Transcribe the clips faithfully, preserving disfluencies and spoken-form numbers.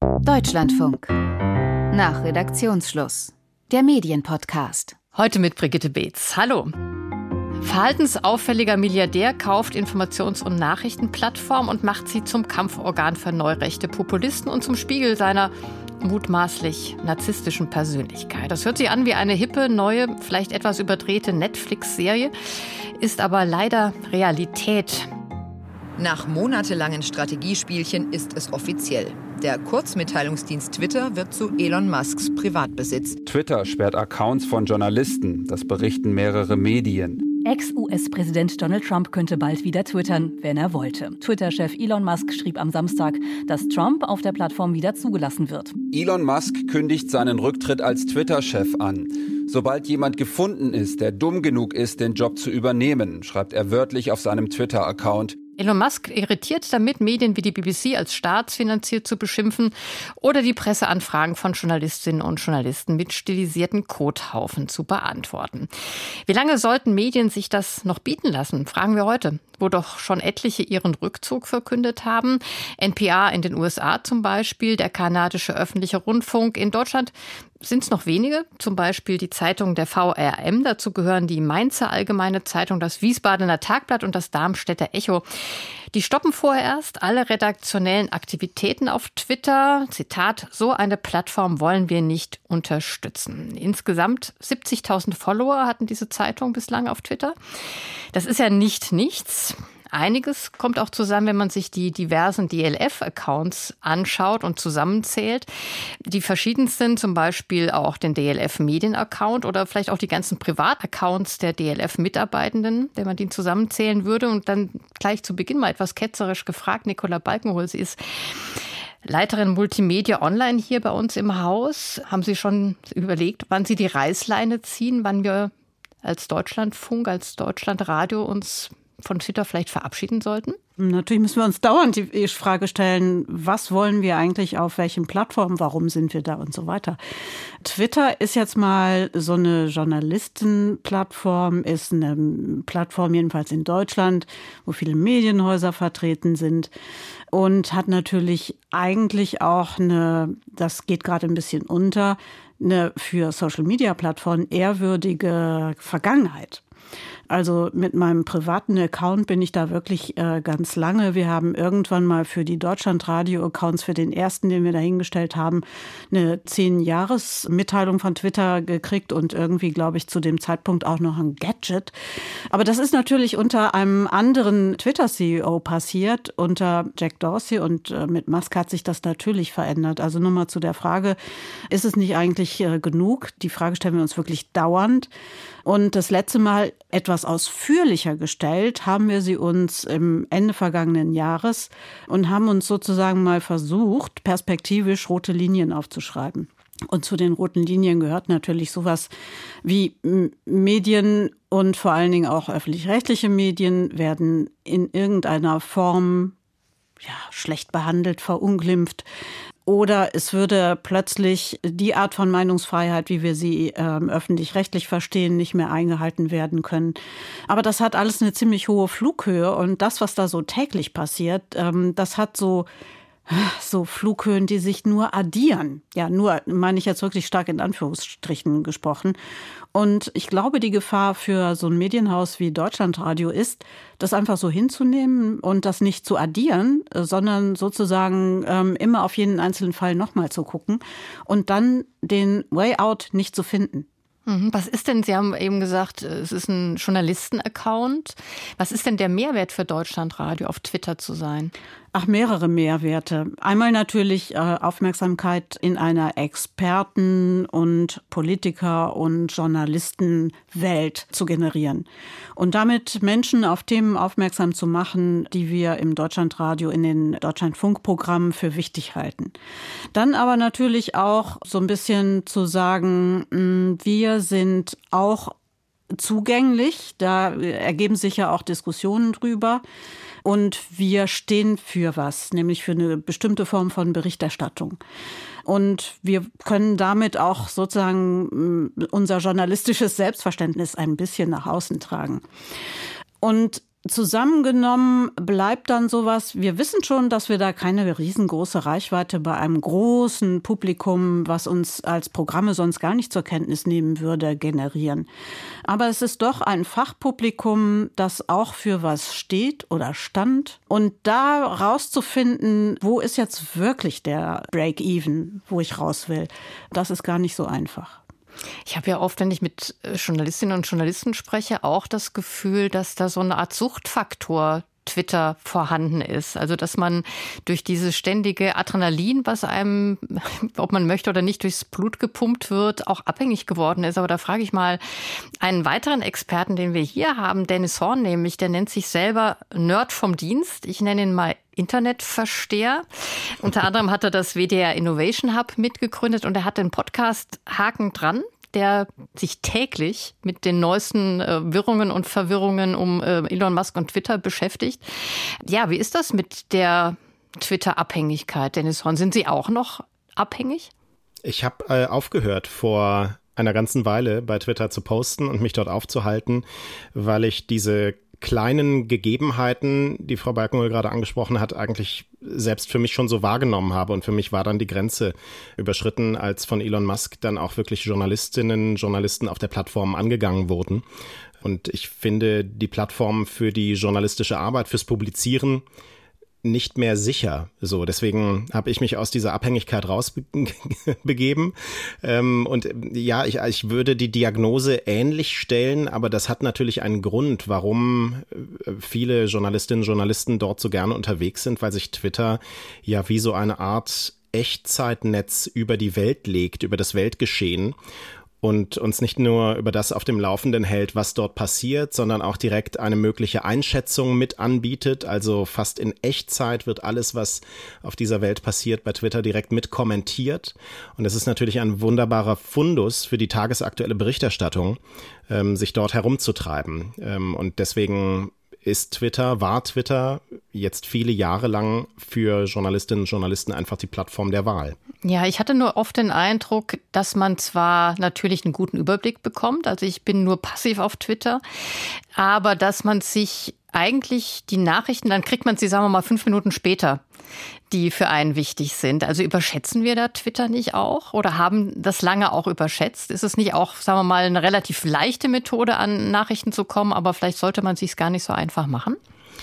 Deutschlandfunk. Nach Redaktionsschluss. Der Medienpodcast. Heute mit Brigitte Beetz. Hallo. Verhaltensauffälliger Milliardär kauft Informations- und Nachrichtenplattform und macht sie zum Kampforgan für neurechte Populisten und zum Spiegel seiner mutmaßlich narzisstischen Persönlichkeit. Das hört sich an wie eine hippe, neue, vielleicht etwas überdrehte Netflix-Serie, ist aber leider Realität. Nach monatelangen Strategiespielchen ist es offiziell. Der Kurzmitteilungsdienst Twitter wird zu Elon Musks Privatbesitz. Twitter sperrt Accounts von Journalisten. Das berichten mehrere Medien. Ex-U S-Präsident Donald Trump könnte bald wieder twittern, wenn er wollte. Twitter-Chef Elon Musk schrieb am Samstag, dass Trump auf der Plattform wieder zugelassen wird. Elon Musk kündigt seinen Rücktritt als Twitter-Chef an. Sobald jemand gefunden ist, der dumm genug ist, den Job zu übernehmen, schreibt er wörtlich auf seinem Twitter-Account. Elon Musk irritiert damit, Medien wie die B B C als staatsfinanziert zu beschimpfen oder die Presseanfragen von Journalistinnen und Journalisten mit stilisierten Kothaufen zu beantworten. Wie lange sollten Medien sich das noch bieten lassen, fragen wir heute, wo doch schon etliche ihren Rückzug verkündet haben. N P R in den U S A zum Beispiel, der kanadische öffentliche Rundfunk. In Deutschland sind es noch wenige, zum Beispiel die Zeitung der V R M. Dazu gehören die Mainzer Allgemeine Zeitung, das Wiesbadener Tagblatt und das Darmstädter Echo. Die stoppen vorerst alle redaktionellen Aktivitäten auf Twitter. Zitat, so eine Plattform wollen wir nicht unterstützen. Insgesamt siebzigtausend Follower hatten diese Zeitung bislang auf Twitter. Das ist ja nicht nichts. Einiges kommt auch zusammen, wenn man sich die diversen D L F-Accounts anschaut und zusammenzählt. Die verschiedensten, zum Beispiel auch den D L F-Medien-Account oder vielleicht auch die ganzen Privataccounts der D L F-Mitarbeitenden, wenn man die zusammenzählen würde. Und dann gleich zu Beginn mal etwas ketzerisch gefragt, Nicola Balkenhol, sie ist Leiterin Multimedia Online hier bei uns im Haus. Haben Sie schon überlegt, wann Sie die Reißleine ziehen, wann wir als Deutschlandfunk, als Deutschlandradio uns von Twitter vielleicht verabschieden sollten? Natürlich müssen wir uns dauernd die Frage stellen, was wollen wir eigentlich auf welchen Plattformen, warum sind wir da und so weiter. Twitter ist jetzt mal so eine Journalistenplattform, ist eine Plattform jedenfalls in Deutschland, wo viele Medienhäuser vertreten sind und hat natürlich eigentlich auch eine, das geht gerade ein bisschen unter, eine für Social-Media-Plattformen ehrwürdige Vergangenheit. Also mit meinem privaten Account bin ich da wirklich äh, ganz lange. Wir haben irgendwann mal für die Deutschlandradio-Accounts, für den ersten, den wir da hingestellt haben, eine zehn-Jahres-Mitteilung von Twitter gekriegt und irgendwie, glaube ich, zu dem Zeitpunkt auch noch ein Gadget. Aber das ist natürlich unter einem anderen Twitter-C E O passiert, unter Jack Dorsey, und äh, mit Musk hat sich das natürlich verändert. Also nur mal zu der Frage, ist es nicht eigentlich äh, genug? Die Frage stellen wir uns wirklich dauernd. Und das letzte Mal etwas ausführlicher gestellt haben wir sie uns im Ende vergangenen Jahres und haben uns sozusagen mal versucht, perspektivisch rote Linien aufzuschreiben. Und zu den roten Linien gehört natürlich sowas wie Medien und vor allen Dingen auch öffentlich-rechtliche Medien werden in irgendeiner Form ja, schlecht behandelt, verunglimpft. Oder es würde plötzlich die Art von Meinungsfreiheit, wie wir sie ähm, öffentlich-rechtlich verstehen, nicht mehr eingehalten werden können. Aber das hat alles eine ziemlich hohe Flughöhe. Und das, was da so täglich passiert, ähm, das hat so so Flughöhen, die sich nur addieren. Ja, nur meine ich jetzt wirklich stark in Anführungsstrichen gesprochen. Und ich glaube, die Gefahr für so ein Medienhaus wie Deutschlandradio ist, das einfach so hinzunehmen und das nicht zu addieren, sondern sozusagen ähm, immer auf jeden einzelnen Fall nochmal zu gucken und dann den Way out nicht zu finden. Was ist denn, Sie haben eben gesagt, es ist ein Journalisten-Account. Was ist denn der Mehrwert für Deutschlandradio, auf Twitter zu sein? Ach, mehrere Mehrwerte. Einmal natürlich äh, Aufmerksamkeit in einer Experten- und Politiker- und Journalistenwelt zu generieren. Und damit Menschen auf Themen aufmerksam zu machen, die wir im Deutschlandradio, in den Deutschlandfunkprogrammen für wichtig halten. Dann aber natürlich auch so ein bisschen zu sagen, mh, wir sind auch zugänglich. Da ergeben sich ja auch Diskussionen drüber. Und wir stehen für was, nämlich für eine bestimmte Form von Berichterstattung. Und wir können damit auch sozusagen unser journalistisches Selbstverständnis ein bisschen nach außen tragen. Und Zusammengenommen bleibt dann sowas, wir wissen schon, dass wir da keine riesengroße Reichweite bei einem großen Publikum, was uns als Programme sonst gar nicht zur Kenntnis nehmen würde, generieren. Aber es ist doch ein Fachpublikum, das auch für was steht oder stand. Und da rauszufinden, wo ist jetzt wirklich der Break-Even, wo ich raus will, das ist gar nicht so einfach. Ich habe ja oft, wenn ich mit Journalistinnen und Journalisten spreche, auch das Gefühl, dass da so eine Art Suchtfaktor Twitter vorhanden ist. Also dass man durch dieses ständige Adrenalin, was einem, ob man möchte oder nicht, durchs Blut gepumpt wird, auch abhängig geworden ist. Aber da frage ich mal einen weiteren Experten, den wir hier haben, Dennis Horn nämlich, der nennt sich selber Nerd vom Dienst. Ich nenne ihn mal Internetversteher. Unter anderem hat er das W D R Innovation Hub mitgegründet und er hat den Podcast Haken dran, der sich täglich mit den neuesten äh, Wirrungen und Verwirrungen um äh, Elon Musk und Twitter beschäftigt. Ja, wie ist das mit der Twitter-Abhängigkeit, Dennis Horn? Sind Sie auch noch abhängig? Ich habe äh, aufgehört vor einer ganzen Weile bei Twitter zu posten und mich dort aufzuhalten, weil ich diese kleinen Gegebenheiten, die Frau Balkenhol gerade angesprochen hat, eigentlich selbst für mich schon so wahrgenommen habe. Und für mich war dann die Grenze überschritten, als von Elon Musk dann auch wirklich Journalistinnen, Journalisten auf der Plattform angegangen wurden. Und ich finde die Plattform für die journalistische Arbeit, fürs Publizieren nicht mehr sicher. So, deswegen habe ich mich aus dieser Abhängigkeit rausbegeben. Ähm, und ja, ich, ich würde die Diagnose ähnlich stellen, aber das hat natürlich einen Grund, warum viele Journalistinnen und Journalisten dort so gerne unterwegs sind, weil sich Twitter ja wie so eine Art Echtzeitnetz über die Welt legt, über das Weltgeschehen. Und uns nicht nur über das auf dem Laufenden hält, was dort passiert, sondern auch direkt eine mögliche Einschätzung mit anbietet. Also fast in Echtzeit wird alles, was auf dieser Welt passiert, bei Twitter direkt mit kommentiert. Und es ist natürlich ein wunderbarer Fundus für die tagesaktuelle Berichterstattung, ähm, sich dort herumzutreiben. Ähm, und deswegen ist Twitter, war Twitter jetzt viele Jahre lang für Journalistinnen und Journalisten einfach die Plattform der Wahl. Ja, ich hatte nur oft den Eindruck, dass man zwar natürlich einen guten Überblick bekommt, also ich bin nur passiv auf Twitter, aber dass man sich eigentlich die Nachrichten, dann kriegt man sie, sagen wir mal, fünf Minuten später, die für einen wichtig sind. Also überschätzen wir da Twitter nicht auch oder haben das lange auch überschätzt? Ist es nicht auch, sagen wir mal, eine relativ leichte Methode, an Nachrichten zu kommen, aber vielleicht sollte man es sich gar nicht so einfach machen?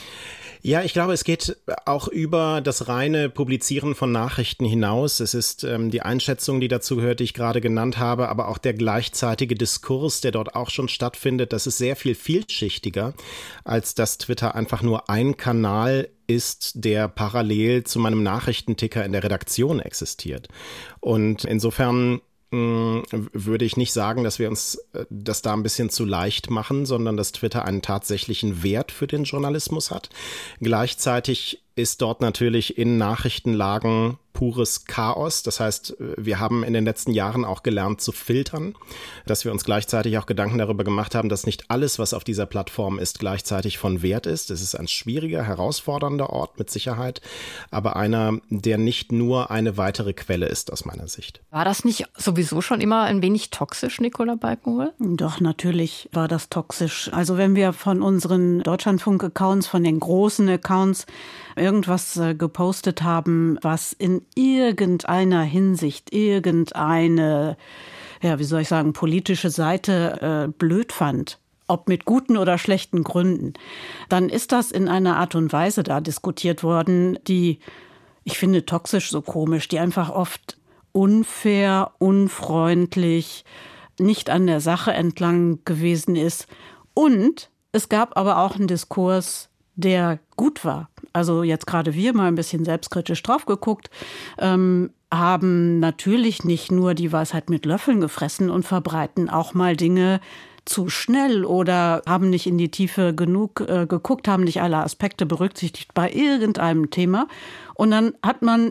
Ja, ich glaube, es geht auch über das reine Publizieren von Nachrichten hinaus. Es ist ähm, die Einschätzung, die dazu gehört, die ich gerade genannt habe, aber auch der gleichzeitige Diskurs, der dort auch schon stattfindet. Das ist sehr viel vielschichtiger, als dass Twitter einfach nur ein Kanal ist, der parallel zu meinem Nachrichtenticker in der Redaktion existiert. Und insofern würde ich nicht sagen, dass wir uns das da ein bisschen zu leicht machen, sondern dass Twitter einen tatsächlichen Wert für den Journalismus hat. Gleichzeitig ist dort natürlich in Nachrichtenlagen pures Chaos. Das heißt, wir haben in den letzten Jahren auch gelernt zu filtern, dass wir uns gleichzeitig auch Gedanken darüber gemacht haben, dass nicht alles, was auf dieser Plattform ist, gleichzeitig von Wert ist. Es ist ein schwieriger, herausfordernder Ort mit Sicherheit, aber einer, der nicht nur eine weitere Quelle ist aus meiner Sicht. War das nicht sowieso schon immer ein wenig toxisch, Nicola Balkenhol? Doch, natürlich war das toxisch. Also wenn wir von unseren Deutschlandfunk-Accounts, von den großen Accounts irgendwas äh, gepostet haben, was in irgendeiner Hinsicht irgendeine, ja, wie soll ich sagen, politische Seite äh, blöd fand, ob mit guten oder schlechten Gründen, dann ist das in einer Art und Weise da diskutiert worden, die, ich finde, toxisch so komisch, die einfach oft unfair, unfreundlich, nicht an der Sache entlang gewesen ist. Und es gab aber auch einen Diskurs, der gut war. Also jetzt gerade wir mal ein bisschen selbstkritisch drauf geguckt, ähm, haben natürlich nicht nur die Weisheit mit Löffeln gefressen und verbreiten auch mal Dinge zu schnell oder haben nicht in die Tiefe genug äh, geguckt, haben nicht alle Aspekte berücksichtigt bei irgendeinem Thema. Und dann hat man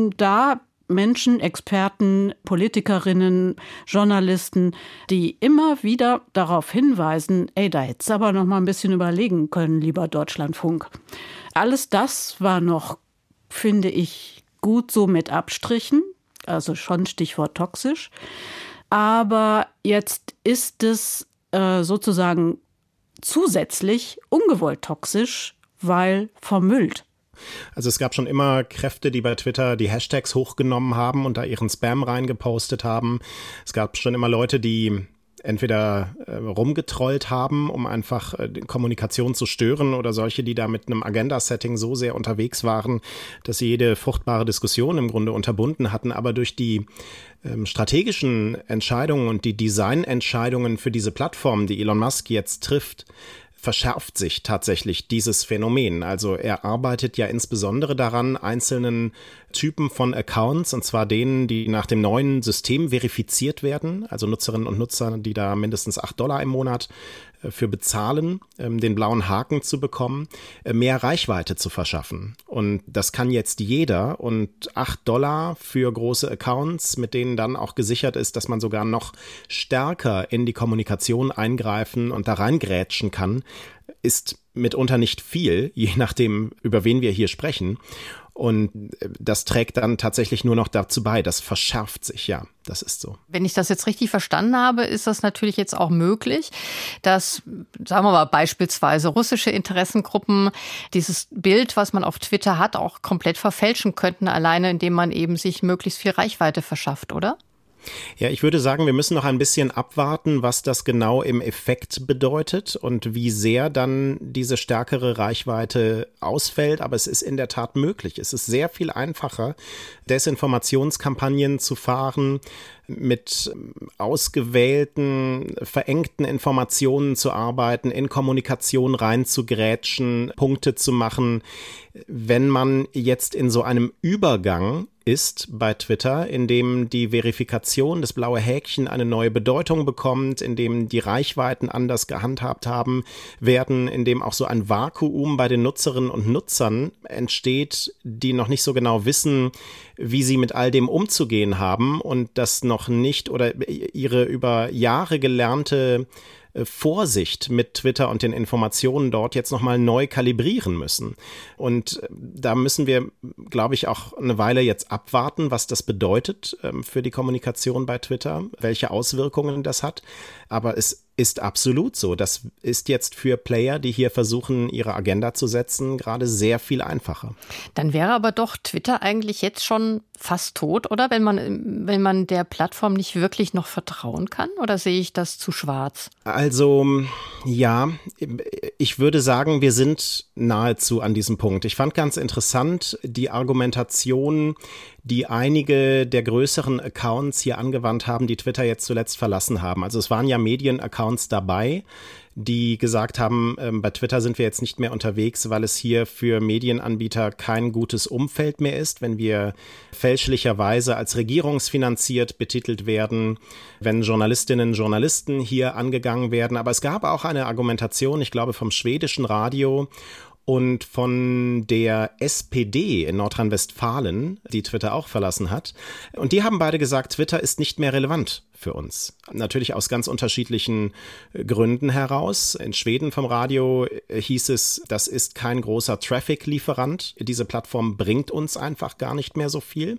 da Menschen, Experten, Politikerinnen, Journalisten, die immer wieder darauf hinweisen, ey, da hättest du aber noch mal ein bisschen überlegen können, lieber Deutschlandfunk. Alles das war noch, finde ich, gut so mit Abstrichen, also schon Stichwort toxisch. Aber jetzt ist es äh, sozusagen zusätzlich ungewollt toxisch, weil vermüllt. Also es gab schon immer Kräfte, die bei Twitter die Hashtags hochgenommen haben und da ihren Spam reingepostet haben. Es gab schon immer Leute, die entweder äh, rumgetrollt haben, um einfach äh, die Kommunikation zu stören, oder solche, die da mit einem Agenda-Setting so sehr unterwegs waren, dass sie jede fruchtbare Diskussion im Grunde unterbunden hatten. Aber durch die ähm, strategischen Entscheidungen und die Designentscheidungen für diese Plattform, die Elon Musk jetzt trifft, verschärft sich tatsächlich dieses Phänomen. Also er arbeitet ja insbesondere daran, einzelnen Typen von Accounts, und zwar denen, die nach dem neuen System verifiziert werden, also Nutzerinnen und Nutzer, die da mindestens acht Dollar im Monat für bezahlen, den blauen Haken zu bekommen, mehr Reichweite zu verschaffen. Und das kann jetzt jeder, und acht Dollar für große Accounts, mit denen dann auch gesichert ist, dass man sogar noch stärker in die Kommunikation eingreifen und da reingrätschen kann, ist mitunter nicht viel, je nachdem, über wen wir hier sprechen. Und das trägt dann tatsächlich nur noch dazu bei, das verschärft sich, ja, das ist so. Wenn ich das jetzt richtig verstanden habe, ist das natürlich jetzt auch möglich, dass, sagen wir mal, beispielsweise russische Interessengruppen dieses Bild, was man auf Twitter hat, auch komplett verfälschen könnten, alleine indem man eben sich möglichst viel Reichweite verschafft, oder? Ja, ich würde sagen, wir müssen noch ein bisschen abwarten, was das genau im Effekt bedeutet und wie sehr dann diese stärkere Reichweite ausfällt. Aber es ist in der Tat möglich. Es ist sehr viel einfacher, Desinformationskampagnen zu fahren, mit ausgewählten, verengten Informationen zu arbeiten, in Kommunikation reinzugrätschen, Punkte zu machen. Wenn man jetzt in so einem Übergang ist bei Twitter, in dem die Verifikation, das blaue Häkchen eine neue Bedeutung bekommt, in dem die Reichweiten anders gehandhabt haben werden, in dem auch so ein Vakuum bei den Nutzerinnen und Nutzern entsteht, die noch nicht so genau wissen, wie sie mit all dem umzugehen haben und das noch nicht oder ihre über Jahre gelernte Vorsicht mit Twitter und den Informationen dort jetzt nochmal neu kalibrieren müssen. Und da müssen wir, glaube ich, auch eine Weile jetzt abwarten, was das bedeutet ähm, für die Kommunikation bei Twitter, welche Auswirkungen das hat. Aber es ist absolut so. Das ist jetzt für Player, die hier versuchen, ihre Agenda zu setzen, gerade sehr viel einfacher. Dann wäre aber doch Twitter eigentlich jetzt schon fast tot, oder? Wenn man, wenn man der Plattform nicht wirklich noch vertrauen kann? Oder sehe ich das zu schwarz? Also, ja, ich würde sagen, wir sind nahezu an diesem Punkt. Ich fand ganz interessant die Argumentation, die einige der größeren Accounts hier angewandt haben, die Twitter jetzt zuletzt verlassen haben. Also es waren ja Medienaccounts dabei, die gesagt haben, äh, bei Twitter sind wir jetzt nicht mehr unterwegs, weil es hier für Medienanbieter kein gutes Umfeld mehr ist, wenn wir fälschlicherweise als regierungsfinanziert betitelt werden, wenn Journalistinnen und Journalisten hier angegangen werden. Aber es gab auch eine Argumentation, ich glaube vom schwedischen Radio und von der S P D in Nordrhein-Westfalen, die Twitter auch verlassen hat. Und die haben beide gesagt, Twitter ist nicht mehr relevant für uns. Natürlich aus ganz unterschiedlichen Gründen heraus. In Schweden vom Radio hieß es, das ist kein großer Traffic-Lieferant. Diese Plattform bringt uns einfach gar nicht mehr so viel.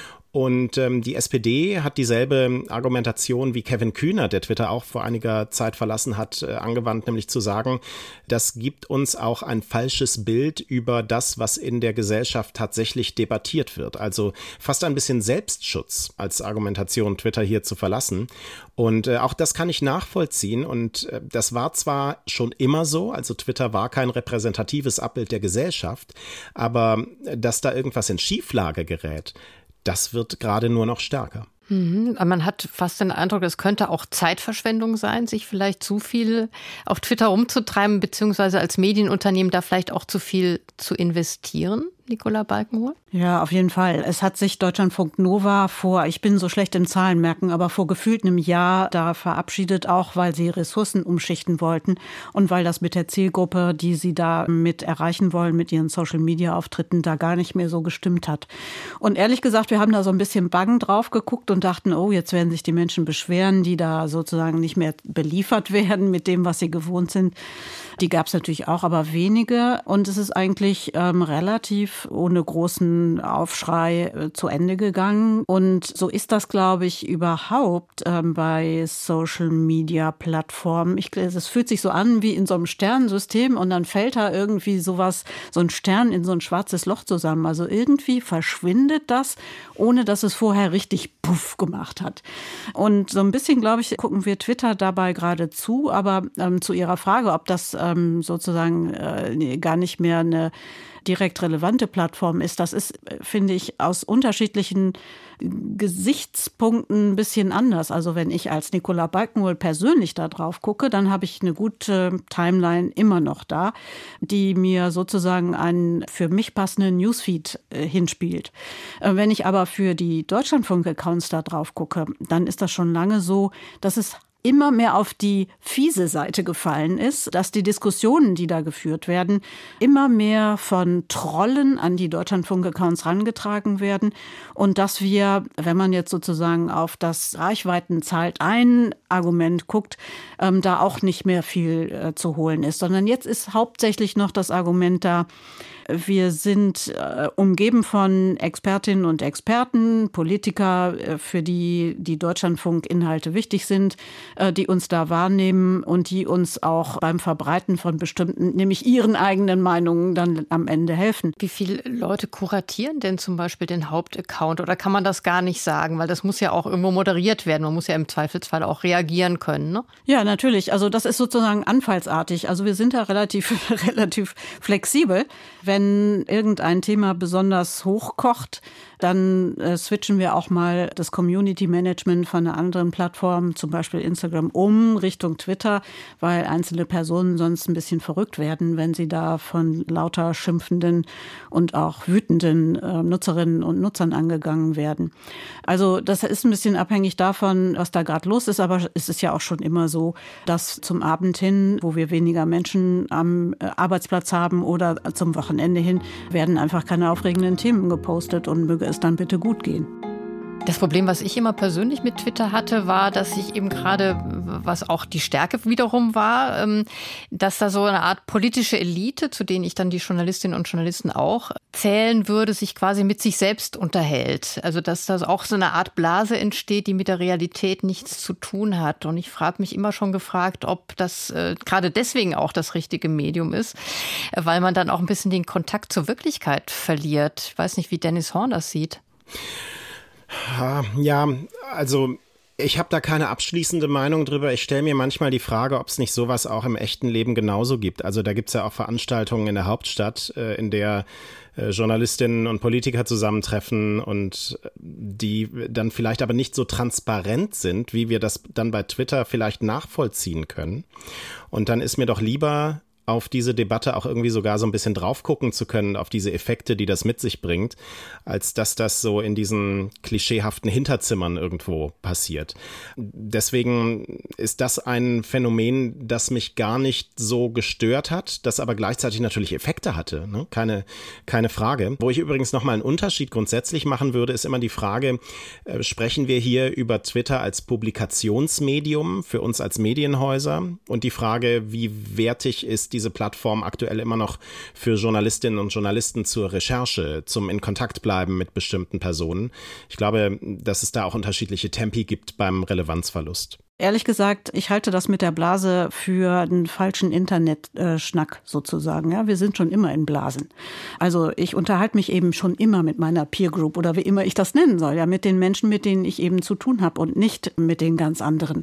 Und ähm, die S P D hat dieselbe Argumentation wie Kevin Kühnert, der Twitter auch vor einiger Zeit verlassen hat, äh, angewandt, nämlich zu sagen, das gibt uns auch ein falsches Bild über das, was in der Gesellschaft tatsächlich debattiert wird. Also fast ein bisschen Selbstschutz als Argumentation, Twitter hier zu verlassen. Und äh, auch das kann ich nachvollziehen. Und äh, das war zwar schon immer so, also Twitter war kein repräsentatives Abbild der Gesellschaft, aber äh, dass da irgendwas in Schieflage gerät, das wird gerade nur noch stärker. Mhm. Man hat fast den Eindruck, es könnte auch Zeitverschwendung sein, sich vielleicht zu viel auf Twitter rumzutreiben, beziehungsweise als Medienunternehmen da vielleicht auch zu viel zu investieren. Nicola Balkenhol? Ja, auf jeden Fall. Es hat sich Deutschlandfunk Nova vor, ich bin so schlecht im Zahlenmerken, aber vor gefühlt einem Jahr da verabschiedet, auch weil sie Ressourcen umschichten wollten und weil das mit der Zielgruppe, die sie da mit erreichen wollen, mit ihren Social-Media-Auftritten, da gar nicht mehr so gestimmt hat. Und ehrlich gesagt, wir haben da so ein bisschen bang drauf geguckt und dachten, oh, jetzt werden sich die Menschen beschweren, die da sozusagen nicht mehr beliefert werden mit dem, was sie gewohnt sind. Die gab es natürlich auch, aber wenige. Und es ist eigentlich ähm, relativ relativ ohne großen Aufschrei äh, zu Ende gegangen. Und so ist das, glaube ich, überhaupt ähm, bei Social-Media-Plattformen. Ich, es fühlt sich so an wie in so einem Sternensystem und dann fällt da irgendwie sowas, so ein Stern in so ein schwarzes Loch zusammen. Also irgendwie verschwindet das, ohne dass es vorher richtig puff gemacht hat. Und so ein bisschen, glaube ich, gucken wir Twitter dabei gerade zu. Aber ähm, zu Ihrer Frage, ob das ähm, sozusagen äh, gar nicht mehr eine direkt relevante Plattform ist, das ist, finde ich, aus unterschiedlichen Gesichtspunkten ein bisschen anders. Also wenn ich als Nicola Balkenhol persönlich da drauf gucke, dann habe ich eine gute Timeline immer noch da, die mir sozusagen einen für mich passenden Newsfeed äh, hinspielt. Äh, wenn ich aber für die Deutschlandfunk-Accounts da drauf gucke, dann ist das schon lange so, dass es immer mehr auf die fiese Seite gefallen ist, dass die Diskussionen, die da geführt werden, immer mehr von Trollen an die Deutschlandfunk-Accounts herangetragen werden und dass wir, wenn man jetzt sozusagen auf das Reichweiten zahlt ein Argument guckt, ähm, da auch nicht mehr viel äh, zu holen ist, sondern jetzt ist hauptsächlich noch das Argument da, wir sind äh, umgeben von Expertinnen und Experten, Politiker, äh, für die die Deutschlandfunk-Inhalte wichtig sind, äh, die uns da wahrnehmen und die uns auch beim Verbreiten von bestimmten, nämlich ihren eigenen Meinungen dann am Ende helfen. Wie viele Leute kuratieren denn zum Beispiel den Hauptaccount? Oder kann man das gar nicht sagen? Weil das muss ja auch irgendwo moderiert werden. Man muss ja im Zweifelsfall auch reagieren können, ne? Ja, natürlich. Also das ist sozusagen anfallsartig. Also wir sind da relativ, relativ flexibel. Wenn irgendein Thema besonders hochkocht, dann äh, switchen wir auch mal das Community Management von einer anderen Plattform, zum Beispiel Instagram, um Richtung Twitter, weil einzelne Personen sonst ein bisschen verrückt werden, wenn sie da von lauter schimpfenden und auch wütenden äh, Nutzerinnen und Nutzern angegangen werden. Also das ist ein bisschen abhängig davon, was da gerade los ist, aber es ist ja auch schon immer so, dass zum Abend hin, wo wir weniger Menschen am äh, Arbeitsplatz haben oder zum Wochenende hin, werden einfach keine aufregenden Themen gepostet und möge es dann bitte gut gehen. Das Problem, was ich immer persönlich mit Twitter hatte, war, dass ich eben gerade, was auch die Stärke wiederum war, dass da so eine Art politische Elite, zu denen ich dann die Journalistinnen und Journalisten auch zählen würde, sich quasi mit sich selbst unterhält. Also dass da auch so eine Art Blase entsteht, die mit der Realität nichts zu tun hat. Und ich frage mich immer schon gefragt, ob das äh, gerade deswegen auch das richtige Medium ist, weil man dann auch ein bisschen den Kontakt zur Wirklichkeit verliert. Ich weiß nicht, wie Dennis Horn das sieht. Ja, also ich habe da keine abschließende Meinung drüber. Ich stelle mir manchmal die Frage, ob es nicht sowas auch im echten Leben genauso gibt. Also da gibt es ja auch Veranstaltungen in der Hauptstadt, in der Journalistinnen und Politiker zusammentreffen und die dann vielleicht aber nicht so transparent sind, wie wir das dann bei Twitter vielleicht nachvollziehen können. Und dann ist mir doch lieber, auf diese Debatte auch irgendwie sogar so ein bisschen drauf gucken zu können, auf diese Effekte, die das mit sich bringt, als dass das so in diesen klischeehaften Hinterzimmern irgendwo passiert. Deswegen ist das ein Phänomen, das mich gar nicht so gestört hat, das aber gleichzeitig natürlich Effekte hatte, ne? Keine, keine Frage. Wo ich übrigens nochmal einen Unterschied grundsätzlich machen würde, ist immer die Frage, äh, sprechen wir hier über Twitter als Publikationsmedium für uns als Medienhäuser und die Frage, wie wertig ist diese Plattform aktuell immer noch für Journalistinnen und Journalisten zur Recherche, zum in Kontakt bleiben mit bestimmten Personen. Ich glaube, dass es da auch unterschiedliche Tempi gibt beim Relevanzverlust. Ehrlich gesagt, ich halte das mit der Blase für einen falschen Internetschnack sozusagen. Ja, wir sind schon immer in Blasen. Also ich unterhalte mich eben schon immer mit meiner Peer Group oder wie immer ich das nennen soll, ja, mit den Menschen, mit denen ich eben zu tun habe und nicht mit den ganz anderen.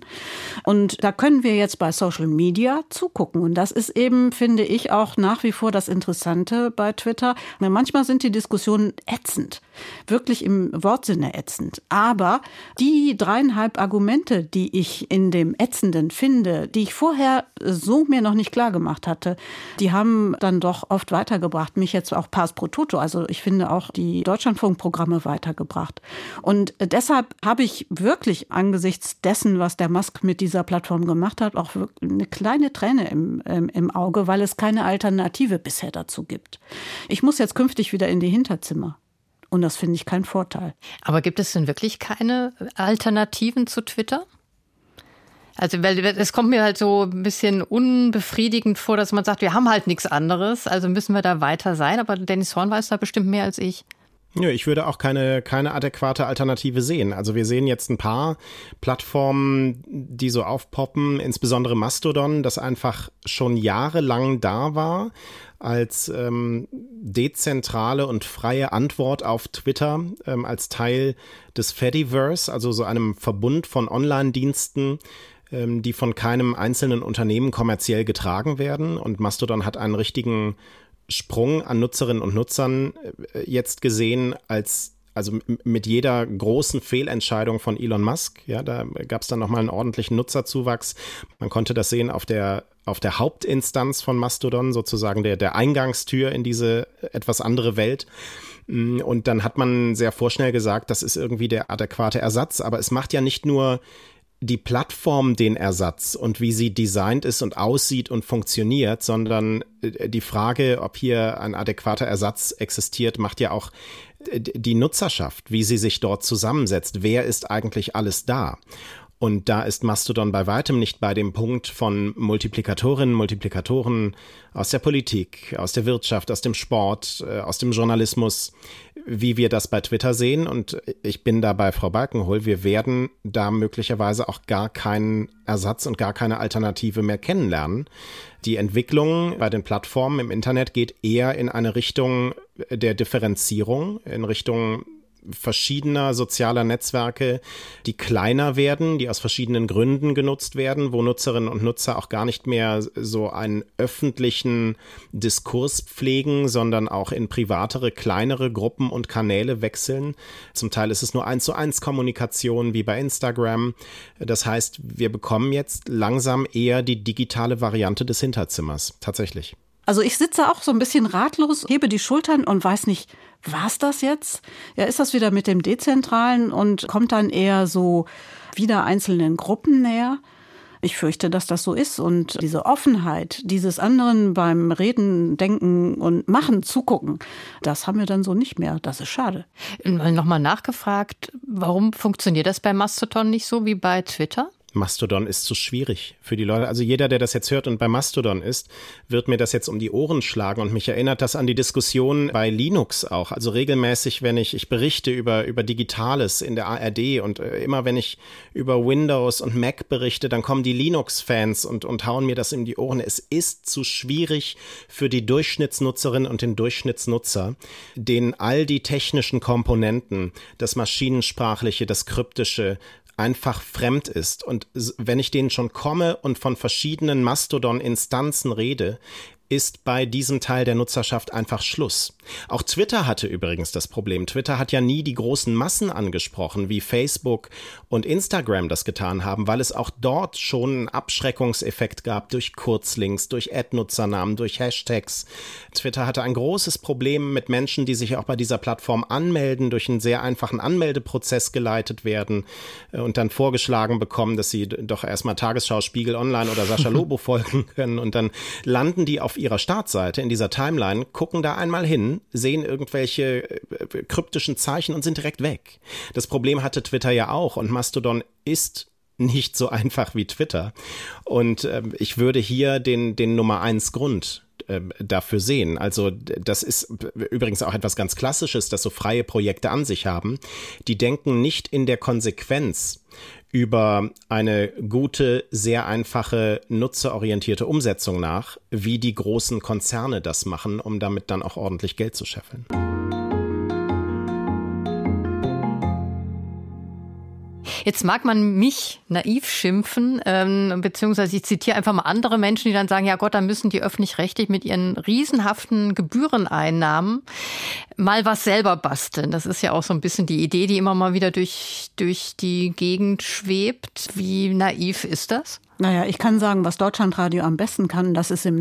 Und da können wir jetzt bei Social Media zugucken. Und das ist eben, finde ich, auch nach wie vor das Interessante bei Twitter. Manchmal sind die Diskussionen ätzend, wirklich im Wortsinne ätzend. Aber die dreieinhalb Argumente, die ich in dem Ätzenden finde, die ich vorher so mir noch nicht klar gemacht hatte, die haben dann doch oft weitergebracht, mich jetzt auch pars pro toto, also ich finde auch die Deutschlandfunkprogramme weitergebracht. Und deshalb habe ich wirklich angesichts dessen, was der Musk mit dieser Plattform gemacht hat, auch eine kleine Träne im, im, im Auge, weil es keine Alternative bisher dazu gibt. Ich muss jetzt künftig wieder in die Hinterzimmer. Und das finde ich kein Vorteil. Aber gibt es denn wirklich keine Alternativen zu Twitter? Also, weil es kommt mir halt so ein bisschen unbefriedigend vor, dass man sagt, wir haben halt nichts anderes, also müssen wir da weiter sein. Aber Dennis Horn weiß da bestimmt mehr als ich. Ja, ich würde auch keine, keine adäquate Alternative sehen. Also wir sehen jetzt ein paar Plattformen, die so aufpoppen, insbesondere Mastodon, das einfach schon jahrelang da war als ähm, dezentrale und freie Antwort auf Twitter, ähm, als Teil des Fediverse, also so einem Verbund von Online-Diensten, ähm, die von keinem einzelnen Unternehmen kommerziell getragen werden. Und Mastodon hat einen richtigen Sprung an Nutzerinnen und Nutzern jetzt gesehen, als also mit jeder großen Fehlentscheidung von Elon Musk. Ja, da gab es dann nochmal einen ordentlichen Nutzerzuwachs. Man konnte das sehen auf der auf der Hauptinstanz von Mastodon, sozusagen der der Eingangstür in diese etwas andere Welt. Und dann hat man sehr vorschnell gesagt, das ist irgendwie der adäquate Ersatz. Aber es macht ja nicht nur die Plattform den Ersatz und wie sie designt ist und aussieht und funktioniert, sondern die Frage, ob hier ein adäquater Ersatz existiert, macht ja auch die Nutzerschaft, wie sie sich dort zusammensetzt. Wer ist eigentlich alles da? Und da ist Mastodon bei weitem nicht bei dem Punkt von Multiplikatorinnen, Multiplikatoren aus der Politik, aus der Wirtschaft, aus dem Sport, aus dem Journalismus, wie wir das bei Twitter sehen. Und ich bin da bei Frau Balkenhol, wir werden da möglicherweise auch gar keinen Ersatz und gar keine Alternative mehr kennenlernen. Die Entwicklung bei den Plattformen im Internet geht eher in eine Richtung der Differenzierung, in Richtung verschiedener sozialer Netzwerke, die kleiner werden, die aus verschiedenen Gründen genutzt werden, wo Nutzerinnen und Nutzer auch gar nicht mehr so einen öffentlichen Diskurs pflegen, sondern auch in privatere, kleinere Gruppen und Kanäle wechseln. Zum Teil ist es nur eins zu eins Kommunikation wie bei Instagram. Das heißt, wir bekommen jetzt langsam eher die digitale Variante des Hinterzimmers, tatsächlich. Also ich sitze auch so ein bisschen ratlos, hebe die Schultern und weiß nicht, war's das jetzt? Ja, ist das wieder mit dem Dezentralen und kommt dann eher so wieder einzelnen Gruppen näher? Ich fürchte, dass das so ist und diese Offenheit, dieses anderen beim Reden, Denken und Machen zugucken, das haben wir dann so nicht mehr. Das ist schade. Nochmal nachgefragt, warum funktioniert das bei Mastodon nicht so wie bei Twitter? Mastodon ist zu schwierig für die Leute. Also jeder, der das jetzt hört und bei Mastodon ist, wird mir das jetzt um die Ohren schlagen. Und mich erinnert das an die Diskussion bei Linux auch. Also regelmäßig, wenn ich, ich berichte über, über Digitales in der A R D und äh, immer wenn ich über Windows und Mac berichte, dann kommen die Linux-Fans und, und hauen mir das in die Ohren. Es ist zu schwierig für die Durchschnittsnutzerin und den Durchschnittsnutzer, denen all die technischen Komponenten, das Maschinensprachliche, das Kryptische, einfach fremd ist. Und wenn ich denen schon komme und von verschiedenen Mastodon-Instanzen rede, ist bei diesem Teil der Nutzerschaft einfach Schluss. Auch Twitter hatte übrigens das Problem. Twitter hat ja nie die großen Massen angesprochen, wie Facebook und Instagram das getan haben, weil es auch dort schon einen Abschreckungseffekt gab durch Kurzlinks, durch Ad-Nutzernamen, durch Hashtags. Twitter hatte ein großes Problem mit Menschen, die sich auch bei dieser Plattform anmelden, durch einen sehr einfachen Anmeldeprozess geleitet werden und dann vorgeschlagen bekommen, dass sie doch erstmal Tagesschau, Spiegel Online oder Sascha Lobo folgen können und dann landen die auf ihrer Startseite in dieser Timeline, gucken da einmal hin, sehen irgendwelche kryptischen Zeichen und sind direkt weg. Das Problem hatte Twitter ja auch und Mastodon ist nicht so einfach wie Twitter. Und äh, ich würde hier den, den Nummer eins Grund äh, dafür sehen. Also das ist übrigens auch etwas ganz Klassisches, dass so freie Projekte an sich haben. Die denken nicht in der Konsequenz über eine gute, sehr einfache, nutzerorientierte Umsetzung nach, wie die großen Konzerne das machen, um damit dann auch ordentlich Geld zu scheffeln. Jetzt mag man mich naiv schimpfen, ähm, beziehungsweise ich zitiere einfach mal andere Menschen, die dann sagen, ja Gott, dann müssen die öffentlich-rechtlich mit ihren riesenhaften Gebühreneinnahmen mal was selber basteln. Das ist ja auch so ein bisschen die Idee, die immer mal wieder durch, durch die Gegend schwebt. Wie naiv ist das? Naja, ich kann sagen, was Deutschlandradio am besten kann, das ist im Namen.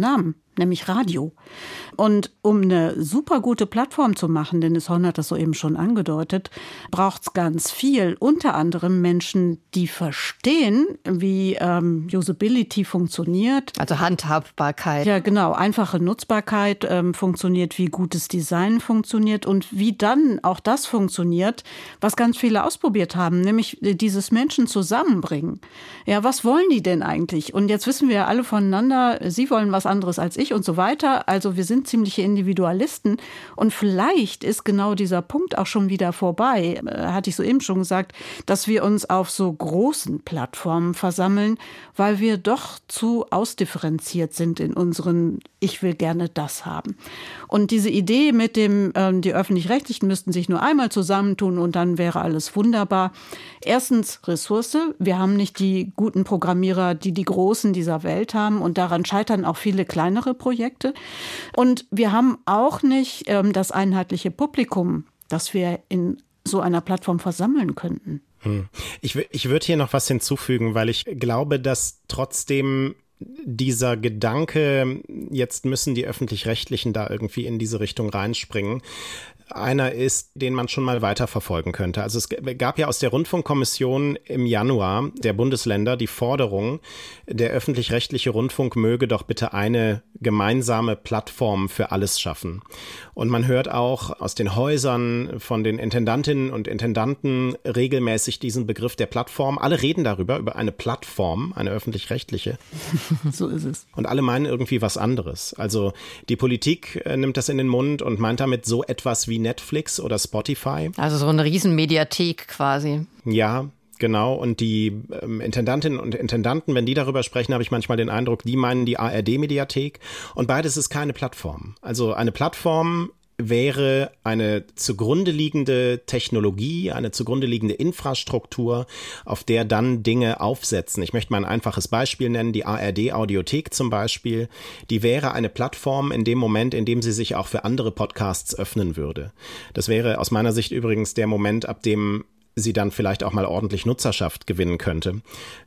nämlich Radio. Und um eine super gute Plattform zu machen, Dennis Horn hat das soeben schon angedeutet, braucht es ganz viel, unter anderem Menschen, die verstehen, wie ähm, Usability funktioniert. Also Handhabbarkeit. Ja, genau. Einfache Nutzbarkeit ähm, funktioniert, wie gutes Design funktioniert und wie dann auch das funktioniert, was ganz viele ausprobiert haben, nämlich dieses Menschen zusammenbringen. Ja, was wollen die denn eigentlich? Und jetzt wissen wir ja alle voneinander, sie wollen was anderes als ich und so weiter. Also wir sind ziemliche Individualisten. Und vielleicht ist genau dieser Punkt auch schon wieder vorbei, äh, hatte ich soeben schon gesagt, dass wir uns auf so großen Plattformen versammeln, weil wir doch zu ausdifferenziert sind in unseren Ich will gerne das haben. Und diese Idee mit dem, ähm, die Öffentlich-Rechtlichen müssten sich nur einmal zusammentun und dann wäre alles wunderbar. Erstens Ressource. Wir haben nicht die guten Programmierer, die die Großen dieser Welt haben und daran scheitern auch viele kleinere Projekte. Und wir haben auch nicht ähm, das einheitliche Publikum, das wir in so einer Plattform versammeln könnten. Hm. Ich, ich würde hier noch was hinzufügen, weil ich glaube, dass trotzdem dieser Gedanke, jetzt müssen die Öffentlich-Rechtlichen da irgendwie in diese Richtung reinspringen, einer ist, den man schon mal weiterverfolgen könnte. Also es gab ja aus der Rundfunkkommission im Januar der Bundesländer die Forderung, der öffentlich-rechtliche Rundfunk möge doch bitte eine gemeinsame Plattform für alles schaffen. Und man hört auch aus den Häusern von den Intendantinnen und Intendanten regelmäßig diesen Begriff der Plattform. Alle reden darüber, über eine Plattform, eine öffentlich-rechtliche. So ist es. Und alle meinen irgendwie was anderes. Also die Politik äh, nimmt das in den Mund und meint damit so etwas wie Netflix oder Spotify. Also so eine Riesenmediathek quasi. Ja, genau. Und die ähm, Intendantinnen und Intendanten, wenn die darüber sprechen, habe ich manchmal den Eindruck, die meinen die A R D-Mediathek. Und beides ist keine Plattform. Also eine Plattform wäre eine zugrunde liegende Technologie, eine zugrunde liegende Infrastruktur, auf der dann Dinge aufsetzen. Ich möchte mal ein einfaches Beispiel nennen, die A R D-Audiothek zum Beispiel. Die wäre eine Plattform in dem Moment, in dem sie sich auch für andere Podcasts öffnen würde. Das wäre aus meiner Sicht übrigens der Moment, ab dem sie dann vielleicht auch mal ordentlich Nutzerschaft gewinnen könnte,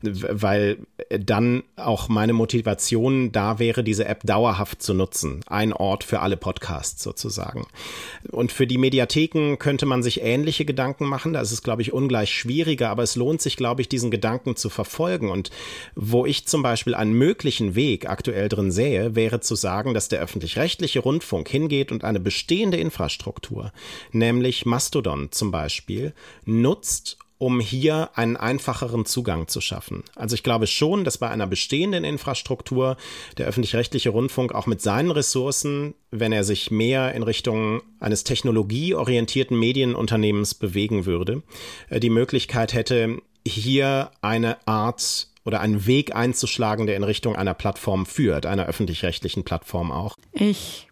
weil dann auch meine Motivation da wäre, diese App dauerhaft zu nutzen. Ein Ort für alle Podcasts sozusagen. Und für die Mediatheken könnte man sich ähnliche Gedanken machen. Da ist es, glaube ich, ungleich schwieriger, aber es lohnt sich, glaube ich, diesen Gedanken zu verfolgen. Und wo ich zum Beispiel einen möglichen Weg aktuell drin sähe, wäre zu sagen, dass der öffentlich-rechtliche Rundfunk hingeht und eine bestehende Infrastruktur, nämlich Mastodon zum Beispiel, nutzt, um hier einen einfacheren Zugang zu schaffen. Also ich glaube schon, dass bei einer bestehenden Infrastruktur der öffentlich-rechtliche Rundfunk auch mit seinen Ressourcen, wenn er sich mehr in Richtung eines technologieorientierten Medienunternehmens bewegen würde, die Möglichkeit hätte, hier eine Art oder einen Weg einzuschlagen, der in Richtung einer Plattform führt, einer öffentlich-rechtlichen Plattform auch. Ich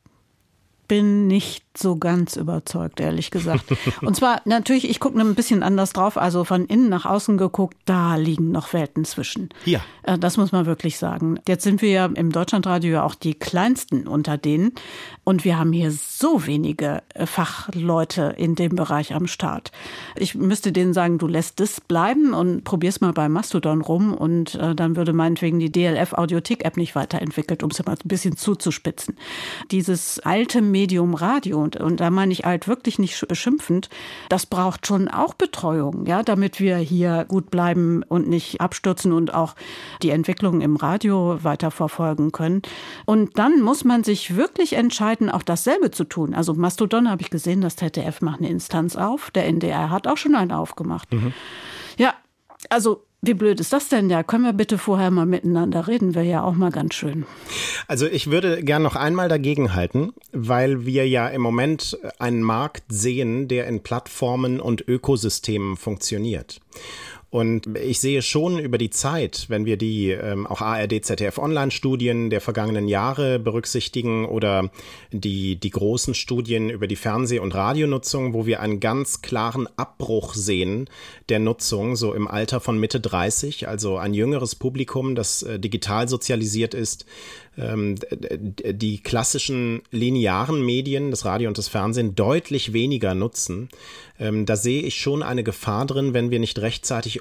bin nicht so ganz überzeugt, ehrlich gesagt. Und zwar natürlich, ich gucke ein bisschen anders drauf, also von innen nach außen geguckt, da liegen noch Welten zwischen. Ja. Das muss man wirklich sagen. Jetzt sind wir ja im Deutschlandradio ja auch die kleinsten unter denen und wir haben hier so wenige Fachleute in dem Bereich am Start. Ich müsste denen sagen, du lässt es bleiben und probier's mal bei Mastodon rum und äh, dann würde meinetwegen die D L F-Audiothek-App nicht weiterentwickelt, um es mal ein bisschen zuzuspitzen. Dieses alte Medium Radio, Und, und da meine ich halt wirklich nicht schimpfend, das braucht schon auch Betreuung, ja, damit wir hier gut bleiben und nicht abstürzen und auch die Entwicklung im Radio weiterverfolgen können. Und dann muss man sich wirklich entscheiden, auch dasselbe zu tun. Also Mastodon habe ich gesehen, das Z D F macht eine Instanz auf, der N D R hat auch schon eine aufgemacht. Mhm. Ja, also wie blöd ist das denn? Ja, können wir bitte vorher mal miteinander reden? Wäre ja auch mal ganz schön. Also ich würde gern noch einmal dagegen halten, weil wir ja im Moment einen Markt sehen, der in Plattformen und Ökosystemen funktioniert. Und ich sehe schon über die Zeit, wenn wir die ähm, auch A R D Z D F-Online-Studien der vergangenen Jahre berücksichtigen oder die, die großen Studien über die Fernseh- und Radionutzung, wo wir einen ganz klaren Abbruch sehen der Nutzung, so im Alter von Mitte dreißig, also ein jüngeres Publikum, das äh, digital sozialisiert ist, ähm, die klassischen linearen Medien, das Radio und das Fernsehen, deutlich weniger nutzen. Ähm, da sehe ich schon eine Gefahr drin, wenn wir nicht rechtzeitig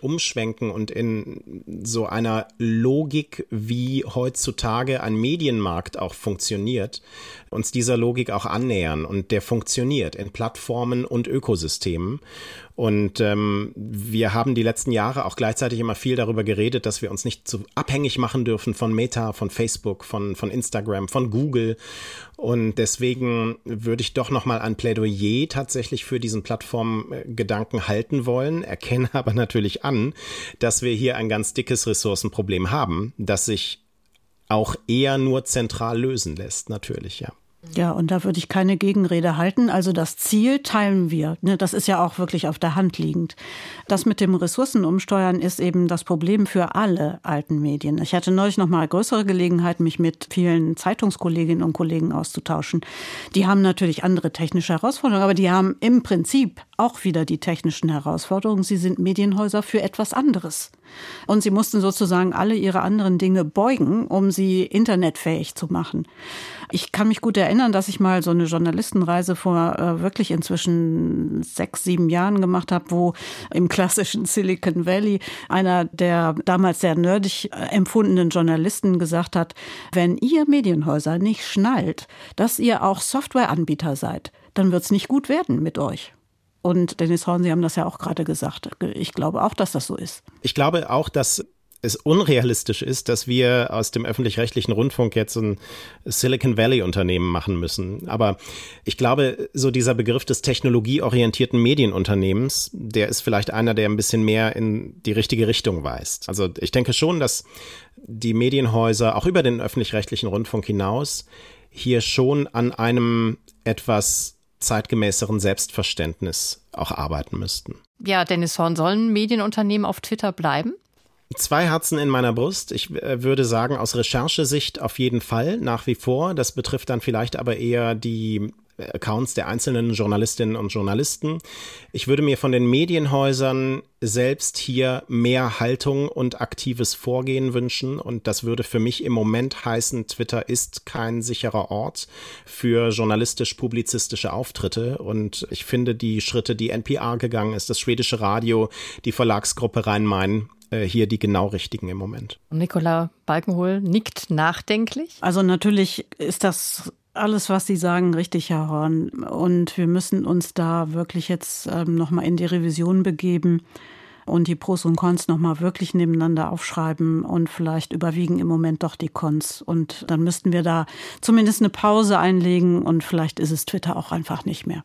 tatsächlich umschwenken und in so einer Logik, wie heutzutage ein Medienmarkt auch funktioniert, uns dieser Logik auch annähern. Und der funktioniert in Plattformen und Ökosystemen. Und ähm, wir haben die letzten Jahre auch gleichzeitig immer viel darüber geredet, dass wir uns nicht zu abhängig machen dürfen von Meta, von Facebook, von, von Instagram, von Google. Und deswegen würde ich doch nochmal ein Plädoyer tatsächlich für diesen Plattformgedanken halten wollen, erkenne aber natürlich an, dass wir hier ein ganz dickes Ressourcenproblem haben, das sich auch eher nur zentral lösen lässt, natürlich, ja. Ja, und da würde ich keine Gegenrede halten. Also das Ziel teilen wir. Das ist ja auch wirklich auf der Hand liegend. Das mit dem Ressourcenumsteuern ist eben das Problem für alle alten Medien. Ich hatte neulich noch mal größere Gelegenheit, mich mit vielen Zeitungskolleginnen und Kollegen auszutauschen. Die haben natürlich andere technische Herausforderungen, aber die haben im Prinzip auch wieder die technischen Herausforderungen. Sie sind Medienhäuser für etwas anderes. Und sie mussten sozusagen alle ihre anderen Dinge beugen, um sie internetfähig zu machen. Ich kann mich gut erinnern, dass ich mal so eine Journalistenreise vor äh, wirklich inzwischen sechs, sieben Jahren gemacht habe, wo im klassischen Silicon Valley einer der damals sehr nerdig empfundenen Journalisten gesagt hat, wenn ihr Medienhäuser nicht schnallt, dass ihr auch Softwareanbieter seid, dann wird's nicht gut werden mit euch. Und Dennis Horn, Sie haben das ja auch gerade gesagt. Ich glaube auch, dass das so ist. Ich glaube auch, dass es unrealistisch ist, dass wir aus dem öffentlich-rechtlichen Rundfunk jetzt ein Silicon Valley-Unternehmen machen müssen. Aber ich glaube, so dieser Begriff des technologieorientierten Medienunternehmens, der ist vielleicht einer, der ein bisschen mehr in die richtige Richtung weist. Also ich denke schon, dass die Medienhäuser auch über den öffentlich-rechtlichen Rundfunk hinaus hier schon an einem etwas zeitgemäßeren Selbstverständnis auch arbeiten müssten. Ja, Dennis Horn, sollen Medienunternehmen auf Twitter bleiben? Zwei Herzen in meiner Brust. Ich äh, würde sagen, aus Recherchesicht auf jeden Fall nach wie vor. Das betrifft dann vielleicht aber eher die Accounts der einzelnen Journalistinnen und Journalisten. Ich würde mir von den Medienhäusern selbst hier mehr Haltung und aktives Vorgehen wünschen. Und das würde für mich im Moment heißen, Twitter ist kein sicherer Ort für journalistisch-publizistische Auftritte. Und ich finde die Schritte, die N P R gegangen ist, das schwedische Radio, die Verlagsgruppe Rhein-Main, hier die genau richtigen im Moment. Nicola Balkenhol nickt nachdenklich. Also natürlich ist das alles, was Sie sagen, richtig, Herr Horn. Und wir müssen uns da wirklich jetzt ähm, nochmal in die Revision begeben und die Pros und Cons nochmal wirklich nebeneinander aufschreiben. Und vielleicht überwiegen im Moment doch die Cons. Und dann müssten wir da zumindest eine Pause einlegen. Und vielleicht ist es Twitter auch einfach nicht mehr.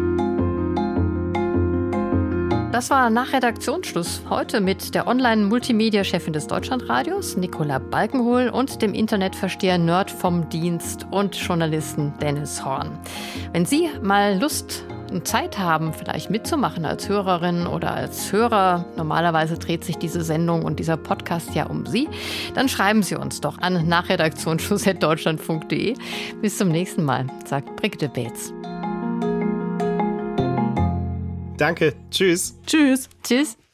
Das war nach Redaktionsschluss heute mit der Online-Multimedia-Chefin des Deutschlandradios, Nicola Balkenhol, und dem Internetversteher Nerd vom Dienst und Journalisten Dennis Horn. Wenn Sie mal Lust und Zeit haben, vielleicht mitzumachen als Hörerin oder als Hörer, normalerweise dreht sich diese Sendung und dieser Podcast ja um Sie, dann schreiben Sie uns doch an nachredaktionsschluss at deutschlandfunk punkt de. Bis zum nächsten Mal, sagt Brigitte Beetz. Danke. Tschüss. Tschüss. Tschüss.